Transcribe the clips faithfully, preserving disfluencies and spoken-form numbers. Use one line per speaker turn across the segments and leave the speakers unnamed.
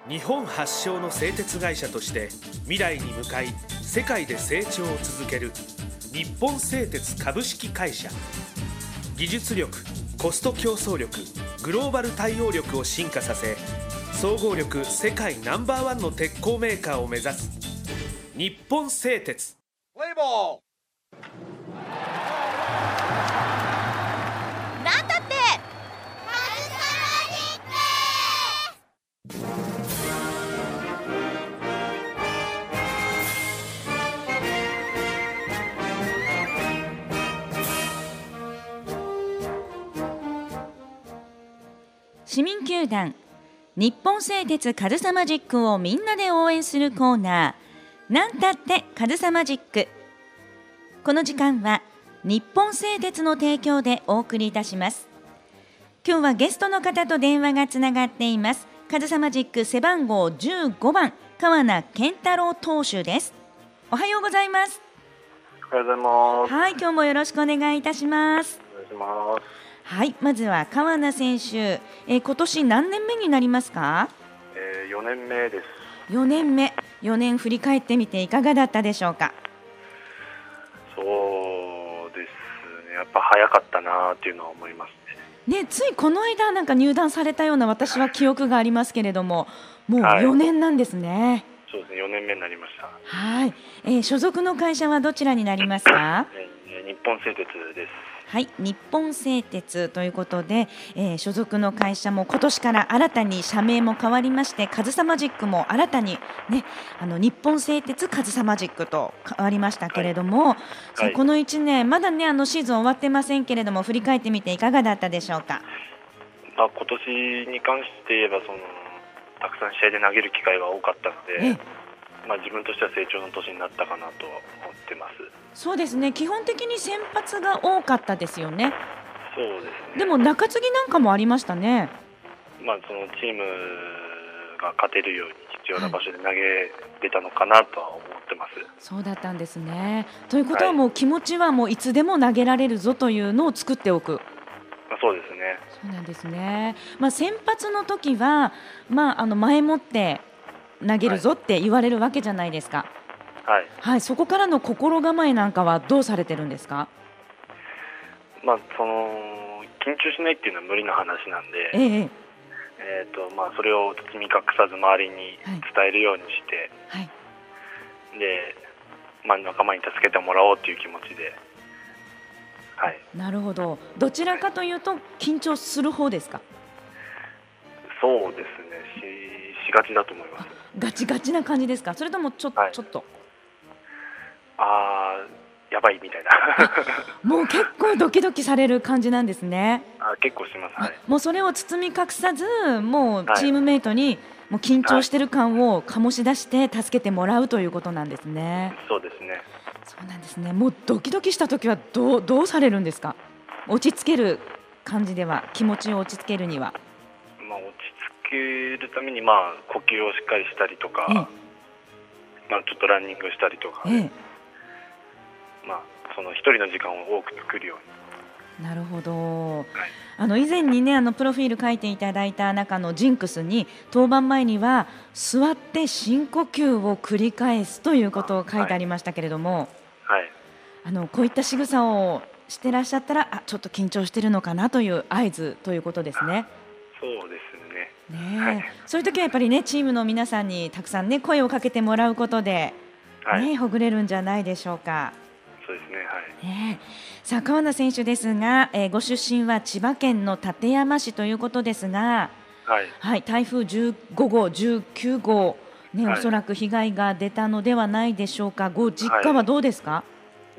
日本発祥の製鉄会社として未来に向かい世界で成長を続ける日本製鉄株式会社。技術力、コスト競争力、グローバル対応力を進化させ、総合力世界ナンバーワンの鉄鋼メーカーを目指す日本製鉄。
プレイボール。
なんだって市民球団日本製鉄カズサマジックをみんなで応援するコーナー、なんたってカズサマジック。この時間は日本製鉄の提供でお送りいたします。今日はゲストの方と電話がつながっています。カズサマジック背番号じゅうごばん、川名健太郎投手です。おはようございます。
おはようございます。
はい、今日もよろしくお願いいたします。
お願いします。
はい、まずは川名選手、えー、今年何年目になりますか？
えー、よねんめです。
よねんめ、よねん振り返ってみていかがだったでしょうか？
そうですね、やっぱ早かったなっていうのは思います
ね。ね、ついこの間なんか入団されたような私は記憶がありますけれども、もうよねんなんですね。はい、
そうですね、よねんめになりました。
はい、えー、所属の会社はどちらになりますか？
えー、日本製鉄です。
はい、日本製鉄ということで、えー、所属の会社も今年から新たに社名も変わりまして、カズサマジックも新たに、ね、あの日本製鉄カズサマジックと変わりましたけれども、はい、はい、このいちねんまだねあのシーズン終わってませんけれども、振り返ってみていかがだったでしょうか？
まあ、今年に関して言えばそのたくさん試合で投げる機会が多かったので、まあ、自分としては成長の年になったかなと思ってます。
そうですね、基本的に先発が多かったですよね。
そうですね。
でも中継ぎなんかもありましたね。
まあ、そのチームが勝てるように必要な場所で投げれたのかなとは思ってます。はい、
そうだったんですね。ということはもう気持ちはもういつでも投げられるぞというのを作っておく。
まあ、そうですね。
そうなんですね。まあ、先発の時は、まあ、あの前もって投げるぞって言われるわけじゃないですか。
はい
はい、そこからの心構えなんかはどうされてるんですか？
まあ、その緊張しないっていうのは無理な話なんで、
ええ
えーとまあ、それを包み隠さず周りに伝えるようにして、はいはい、で、まあ、仲間に助けてもらおうという気持ちで、はい、
なるほど。どちらかというと緊張する方ですか？
そうですね、し、しがちだと思います。
ガチガチな感じですか？それともちょ、はい、ちょっと
あーやばいみたいな
もう結構ドキドキされる感じなんですね。
あ結構します、はい、
もうそれを包み隠さず、もうチームメイトにもう緊張してる感を醸し出して助けてもらうということなんですね。
はい、そうですね。
そうなんですね。もうドキドキしたときはどう、どうされるんですか？落ち着ける感じでは、気持ちを落ち着けるには。
まあ、落ち着けるために、まあ、呼吸をしっかりしたりとか、ええ、まあ、ちょっとランニングしたりとか、ええ、まあ、その一人の時間を多く作るように。
なるほど。はい、あの以前にね、あのプロフィール書いていただいた中のジンクスに、登板前には座って深呼吸を繰り返すということを書いてありましたけれども、
はいはい、
あのこういった仕草をしてらっしゃったら、あちょっと緊張してるのかなという合図ということですね。
そうですね。
ね、
はい、
そういう時はやっぱりね、チームの皆さんにたくさんね声をかけてもらうことで、はい、ね、ほぐれるんじゃないでしょうか。
そうですね、はい、
ね、さあ川名選手ですが、えー、ご出身は千葉県の館山市ということですが、はいはい、台風じゅうごごう、じゅうきゅうごう、ね、はい、おそらく被害が出たのではないでしょうか。ご実家はどうですか？はい、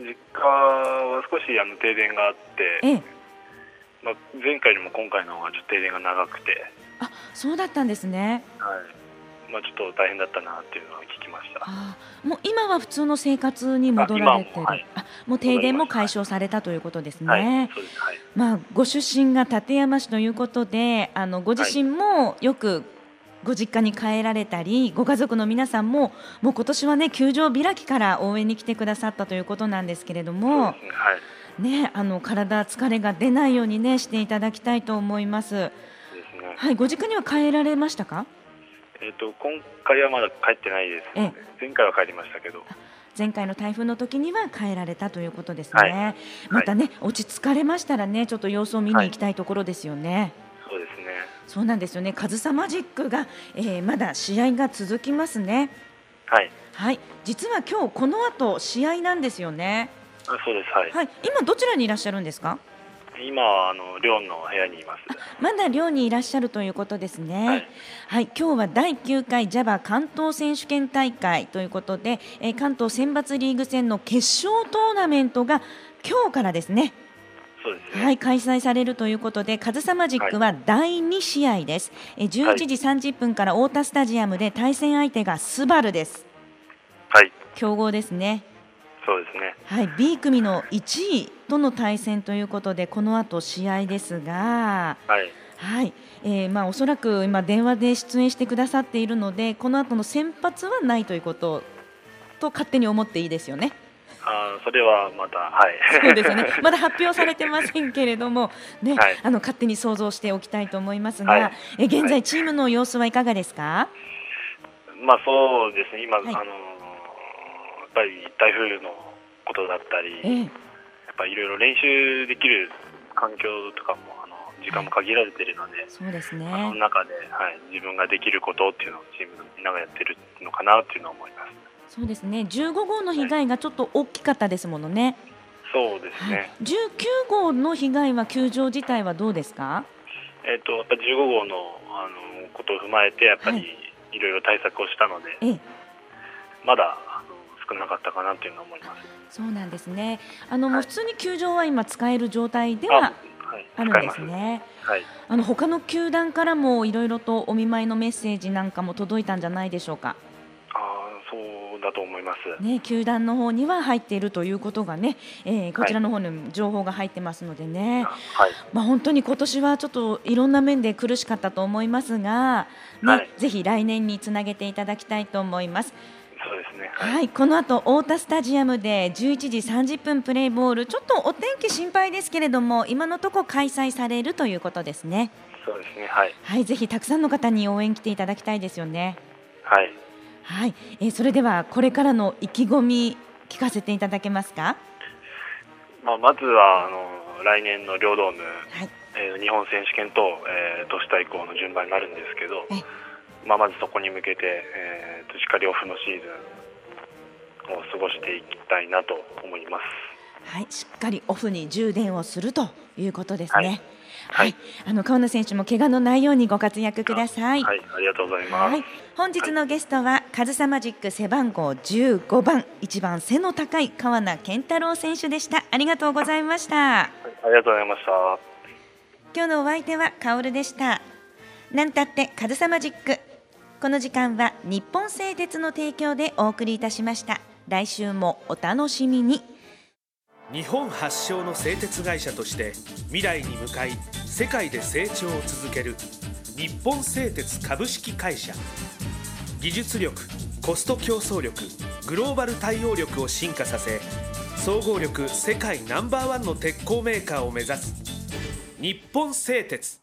実家は少しあの停電があって、ええ、まあ、前回よりも今回の方がちょっと停電が長くて。
あ、そうだったんですね。
はい、まあ、ちょっと大変だったなっていうのは聞きました。
あ、もう今は普通の生活に戻られてる。あ、はい、あ、もう停電も解消されたということですね。はい、そうです。はい、まあ、ご出身が館山市ということで、あのご自身もよくご実家に帰られたり、ご家族の皆さんももう今年はね、球場開きから応援に来てくださったということなんですけれども、そうですね、はい、ね、あの体疲れが出ないようにねしていただきたいと思います。はい、ご実家には帰られましたか？
えっと今回はまだ帰ってないですので、前回は帰りましたけど。
前回の台風の時には帰られたということです
はい
ね。またね、落ち着かれましたらね、ちょっと様子を見に行きたいところですよね。
そうですね。
そうなんですよね。上総マジックが、えーまだ試合が続きますね。
はい。
はい、実は今日この後試合なんですよね。
あ、そうです。はい。
はい、今どちらにいらっしゃるんですか？
今はあの寮の部屋にいます。
まだ寮にいらっしゃるということですね。
はい。
はい、今日はだいきゅうかい ジャバ 関東選手権大会ということで、えー関東選抜リーグ戦の決勝トーナメントが今日からですね。
そうですね。
はい、開催されるということで、上総マジックはだいに試合です。えーじゅういちじさんじゅっぷんから太田スタジアムで対戦相手がスバルです。
はい。
強豪ですね。
そうですね。
はい、B 組のいちいとの対戦ということで、この後試合ですが、
はい。
はい、えーまあ、おそらく今電話で出演してくださっているので、この後の先発はないということと勝手に思っていいですよね。
あー、それはまた、はい。
そうですよね。まだ発表されてませんけれども、ね、
はい
あの勝手に想像しておきたいと思いますが、
はい
え現在
はい
チームの様子はいかがですか？
まあそうですね。今、
はい
あのーやっぱり台風のことだったり、
ええ
やっぱりいろいろ練習できる環境とかもあの時間も限られているので、
そうですね。
その中で、はい、自分ができることっていうのをチームのみんながやってるのかなっていうのは思います。
そうですね。じゅうごごうの被害がちょっと大きかったですものね。
そうです
はい
ね。、
じゅうきゅうごうの被害は球場自体はどうですか？
えっとやっぱじゅうごごうのあのことを踏まえてやっぱり
はい
いろいろ対策をしたので、
ええ、
まだあの少なかったかなっていうのは思います。
そうなんですね。あの、もう
はい
普通に球場は今使える状態で
あ、
は
はい、
あるん
使います。
ですね。
はい。
あの他の球団からもいろいろとお見舞いのメッセージなんかも届いたんじゃないでしょうか。
あー、そうだと思います。
ね、球団の方には入っているということがね、えーこちらの方にも情報が入ってますのでね、
はい。
まあ、本当に今年はちょっといろんな面で苦しかったと思いますが、ね、
はい
ぜひ来年につなげていただきたいと思います。
そうですね。はい。
はい、この後太田スタジアムでじゅういちじさんじゅっぷんプレーボール、ちょっとお天気心配ですけれども今のところ開催されるということですね。
そうですね。はい。
はい、ぜひたくさんの方に応援来ていただきたいですよね。
はい。
はい、えーそれではこれからの意気込み聞かせていただけますか？
まあ、まずはあの来年の両ドーム、
はい、
えー日本選手権と、えー都市対抗の順番になるんですけど
え、
まあ、まずそこに向けて、えーとしっかりオフのシーズンを過ごしていきたいなと思います。
はい、しっかりオフに充電をするということですね。
はい
はい、
はい
あの川野選手も怪我のないようにご活躍ください。
はい、ありがとうございます。
はい、本日のゲストは上総マジック背番号じゅうごばん、一番背の高い川名健太郎選手でした。ありがとうございました。
はい、ありがとうございました。
今日のお相手はカオルでした。なんたって上総マジック、この時間は日本製鉄の提供でお送りいたしました。来週もお楽しみに。
日本発祥の製鉄会社として未来に向かい世界で成長を続ける日本製鉄株式会社。技術力、コスト競争力、グローバル対応力を進化させ、総合力世界ナンバーワンの鉄鋼メーカーを目指す日本製鉄。